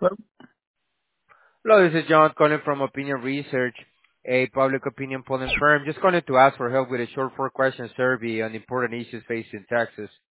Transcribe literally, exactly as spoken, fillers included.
Well, Hello, this is John calling from Opinion Research, a public opinion polling firm. Just calling to ask for help with a short four-question survey on important issues facing Texas.